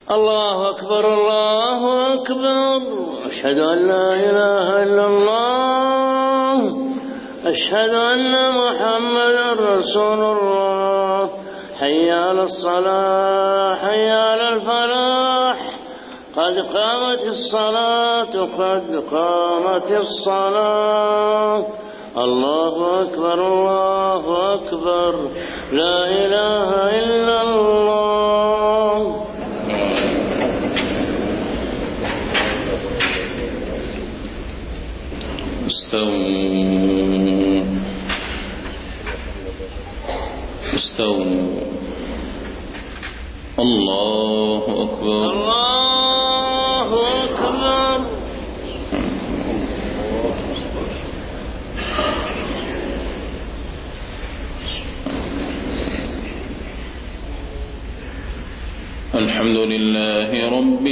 الله أكبر الله أكبر. أشهد أن لا إله إلا الله. أشهد أن محمدا رسول الله. حي على الصلاة حي على الفلاح. قد قامت الصلاة قد قامت الصلاة. الله أكبر الله أكبر. لا إله إلا الله. استووا. الله أكبر الله أكبر. الحمد لله رب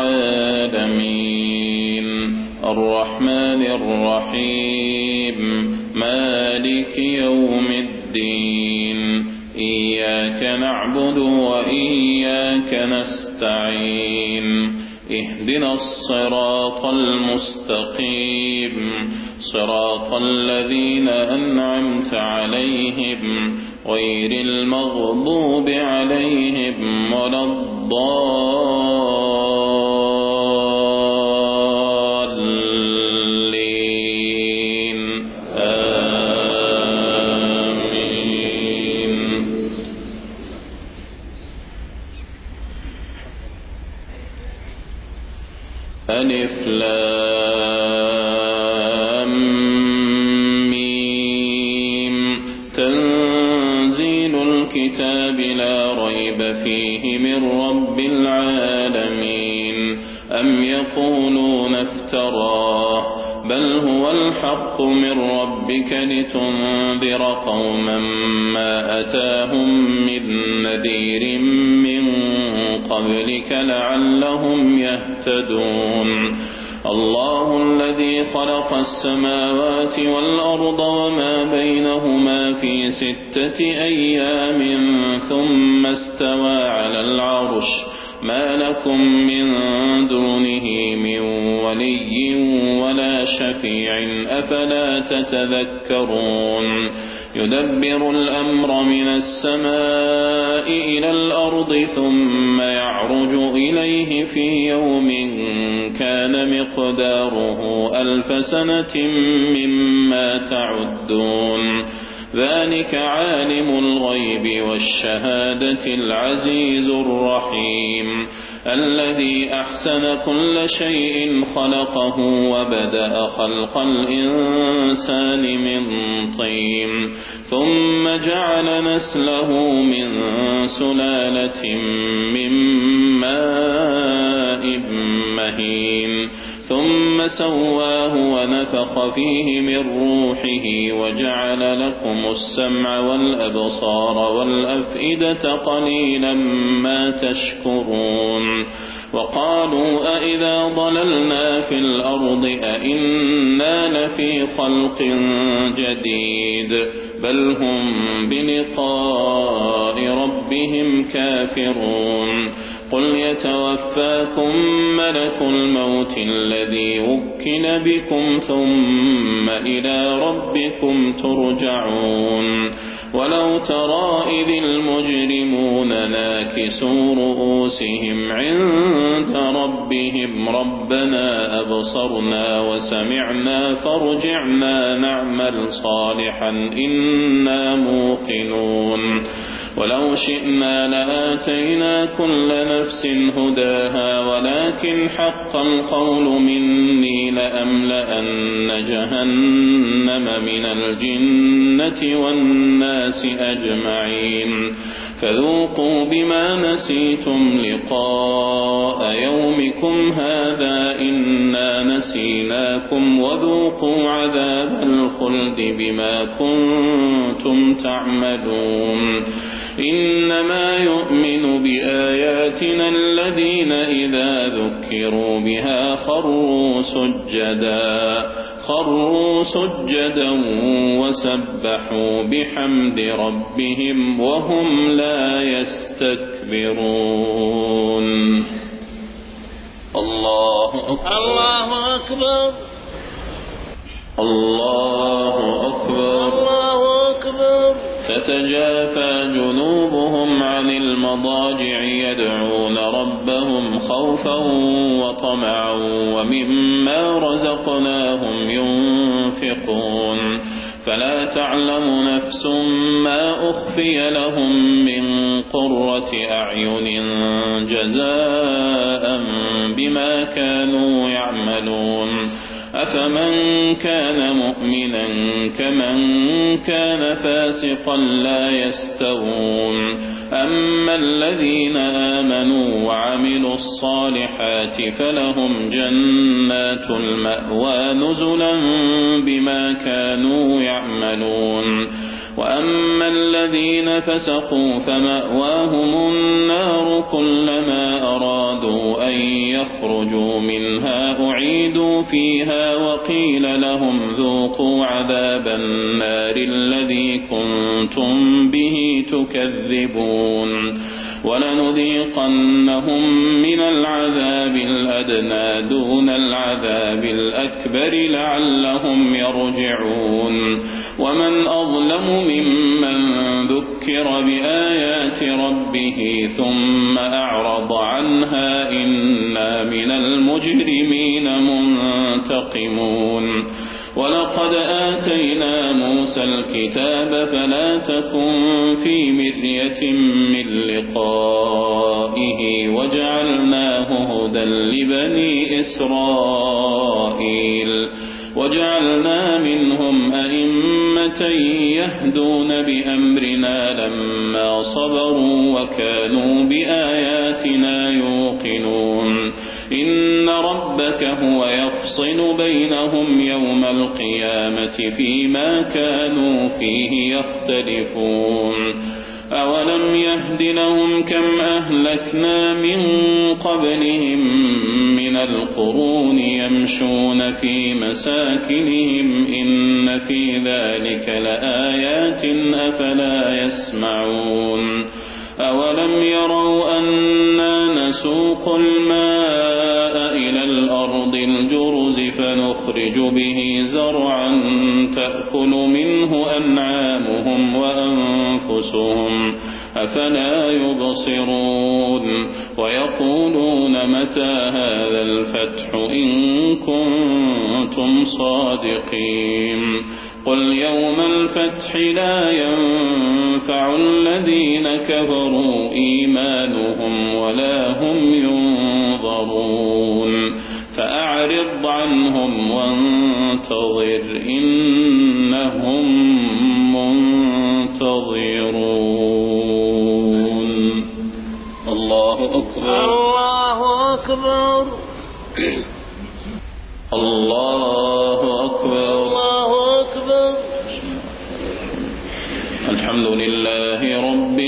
العالمين الرحمن الرحيم مالك يوم الدين إياك نعبد وإياك نستعين اهدنا الصراط المستقيم صراط الذين أنعمت عليهم غير المغضوب عليهم ولا الضالين آمين. ألف لام ميم تنزيل الكتاب لا ريب فيه من رب العالمين. أم يقولون افتراه بل هو الحق من ربك لتنذر قوما ما أتاهم من نذير من قبلك لعلهم يهتدون. الله الذي خلق السماوات والأرض وما بينهما في 6 أيام ثم استوى على العرش ما لكم من دونه من ولي ولا شفيع أفلا تتذكرون. يدبر الأمر من السماء إلى الأرض ثم يعرج إليه في يوم كان مقداره 1000 سنة مما تعدون. ذلك عالم الغيب والشهادة العزيز الرحيم الذي أحسن كل شيء خلقه وبدأ خلق الإنسان من طين ثم جعل نسله من سلالة من ماء مهين ثم سواه ونفخ فيه من روحه وجعل لكم السمع والأبصار والأفئدة قليلا ما تشكرون. وقالوا أإذا ضللنا في الأرض أإنا لفي خلق جديد بل هم بلقاء ربهم كافرون. قل يتوفاكم ملك الموت الذي وكل بكم ثم إلى ربكم ترجعون. ولو ترى إذ المجرمون ناكسوا رؤوسهم عند ربهم ربنا أبصرنا وسمعنا فارجعنا نعمل صالحا إنا موقنون. ولو شئنا لآتينا كل نفس هداها ولكن حق القول مني لأملأن جهنم من الجنة والناس أجمعين. فذوقوا بما نسيتم لقاء يومكم هذا إنا نسيناكم وذوقوا عذاب الخلد بما كنتم تعملون. إنما يؤمن بآياتنا الذين إذا ذكروا بها خروا سجدا وسبحوا بحمد ربهم وهم لا يستكبرون. الله أكبر الله أكبر الله أكبر. تتجافى جنوبهم عن المضاجع يدعون ربهم خوفا وطمعا ومما رزقناهم ينفقون فلا تعلم نفس ما أخفي لهم من قرة أعين جزاء بما كانوا يعملون أفمن كان مؤمنا كمن كان فاسقا لا يستوون أما الذين آمنوا وعملوا الصالحات فلهم جنات المأوى نزلا بما كانوا يعملون وأما الذين فسقوا فمأواهم النار كلما أرادوا أن يخرجوا منها أعيدوا فيها وقيل لهم ذوقوا عذاب النار الذي كنتم به تكذبون ولنذيقنهم من العذاب الأدنى دون العذاب الأكبر لعلهم يرجعون ومن أظلم ممن ذكر بآيات ربه ثم أعرض عنها إنا من المجرمين منتقمون ولقد آتينا موسى الكتاب فلا تكن في مرية من لقائه وجعلناه هدى لبني إسرائيل وجعلنا منهم أئمة يهدون بأمرنا لما صبروا وكانوا بآياتنا يوقنون إن ربك هو يفصل بينهم يوم القيامة فيما كانوا فيه يختلفون أولم يهد لهم كم أهلكنا من قبلهم من القرون يمشون في مساكنهم إن في ذلك لآيات أفلا يسمعون أولم يروا أنا نسوق الماء إلى الأرض الجرز فنخرج به زرعا تأكل منه أنعامهم وأنفسهم أفلا يبصرون ويقولون متى هذا الفتح إن كنتم صادقين قل يوم الفتح لا ينفع الذين كفروا إيمانهم ولا هم ينظرون فأعرض عنهم وانتظر إنهم منتظرون. الله أكبر الله أكبر الله أكبر الله أكبر. الحمد لله رب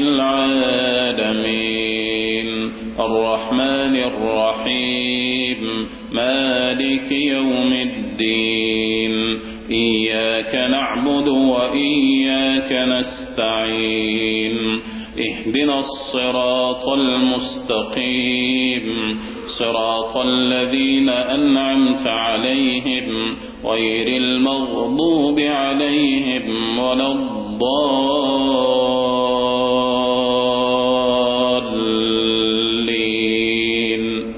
العالمين الرحمن الرحيم مالك يوم الدين إياك نعبد وإياك نستعين اهدنا الصراط المستقيم صراط الذين أنعمت عليهم غير المغضوب عليهم ولا الضالين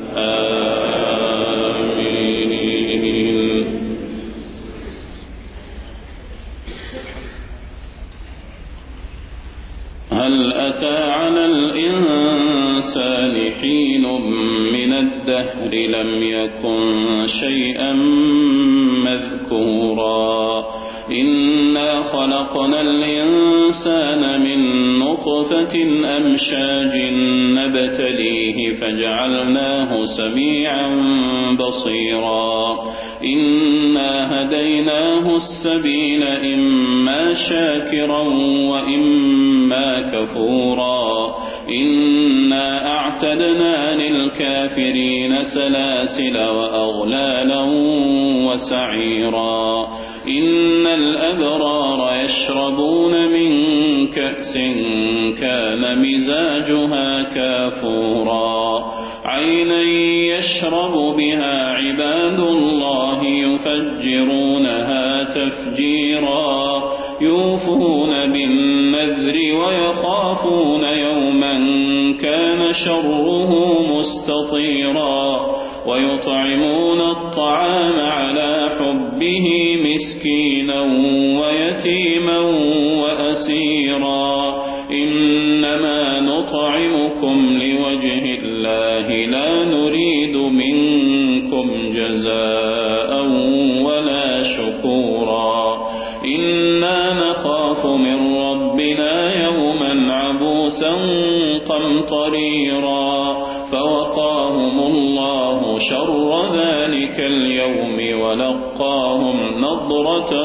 آمين. هل أتى على الإنسان حين من الدهر لم يكن شيئا مذكورا إنا خلقنا الإنسان من نطفة أمشاج نبتليه فجعلناه سميعا بصيرا إنا هديناه السبيل إما شاكرا وإما كفورا إنا أعتدنا للكافرين سلاسل وأغلالا وسعيرا إن الأبرار يشربون من كأس كان مزاجها كافورا عينا يشرب بها عباد الله يفجرونها تفجيرا يوفون بالنذر ويخافون يوما كان شره مستطيرا ويطعمون الطعام على حبه مسكينا ويتيما وأسيرا إنما نطعمكم لوجه الله لا نريد منكم جزاء ولا شكورا إنا نخاف من ربنا يوما عبوسا قمطريرا فوقاهم الله شر ذلك اليوم ولقاهم نضرة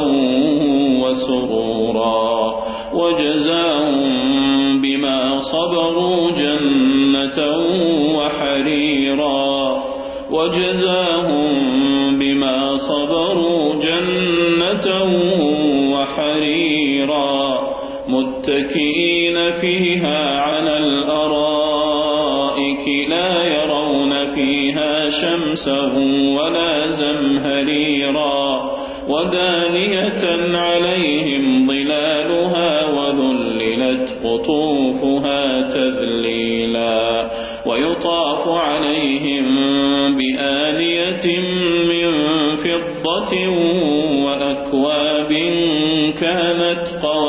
وسرورا وجزاهم بما صبروا جنة وحريرا وجزاهم بما صبروا جنة وحريرا متكئين فيها على الأرائك لا يرون فيها شمسا ولا زمهريرا ودانية عليهم ظلالها وذللت قطوفها تذليلا ويطاف عليهم بآنية من فضة وأكواب كانت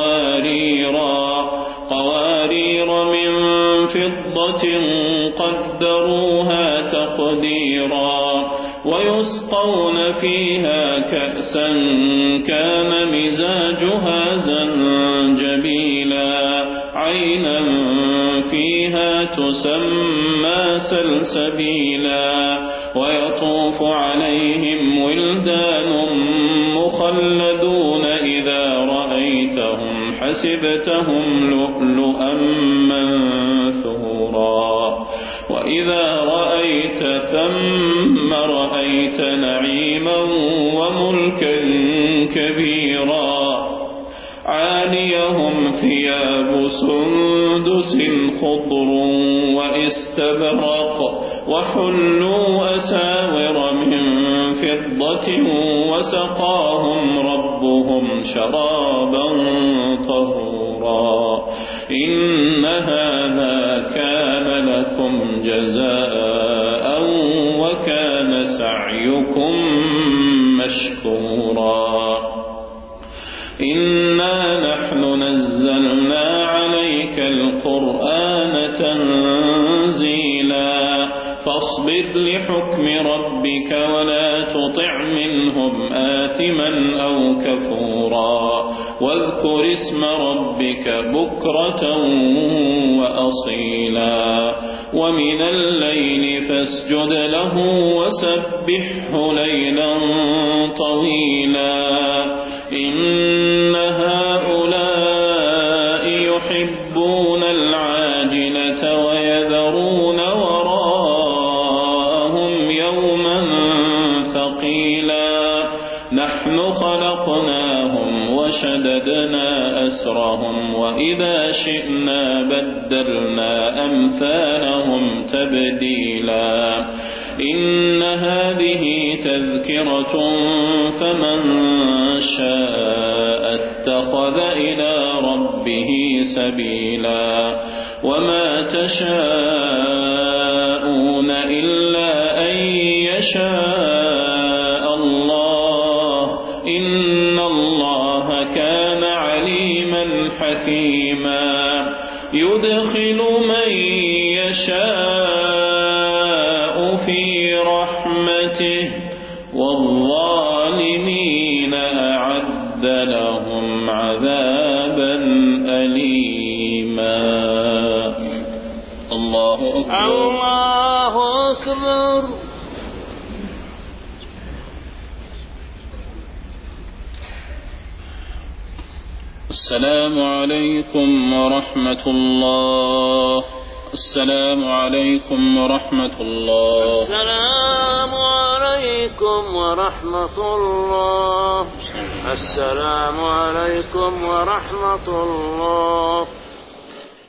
قوارير من فضة قدروها تقديرا ويسقون فيها كأسا كان مزاجها زنجبيلا عينا فيها تسمى سلسبيلا ويطوف عليهم ولدان مخلدون إذا رأيتهم حسبتهم لؤلؤا منثورا وإذا رأيت ثم رأيت نعيما وملكا كبيرا عاليهم ثياب سندس خضر واستبرق وحلوا أساور من فضة وسقاهم ربهم شرابا طهورا إن هذا كان لكم جزاء وكان سعيكم مشكورا إنا نحن نزلنا عليك القرآن تنزيلا فاصبر لحكم ربك ولا تطع منهم آثما أو كفورا واذكر اسم ربك بكرة وأصيلا ومن الليل فاسجد له وسبحه ليلا طويلا إن هؤلاء يحبون العاجلة ويذرون وراءهم يوما ثقيلا نحن خلقناهم وشددنا أسرهم وإذا شئنا بدلنا أمثالهم تبديلا إن هذه تذكرة فمن شاء اتخذ إلى ربه سبيلا وما تشاءون إلا أن يشاء الله إن الله كان عليما حكيما يدخل من يشاء في رحمته والظالمين أعد لهم عذابا أليما الله أكبر الله أكبر السلام عليكم ورحمة الله السلام عليكم ورحمة الله السلام عليكم ورحمة الله السلام عليكم ورحمة الله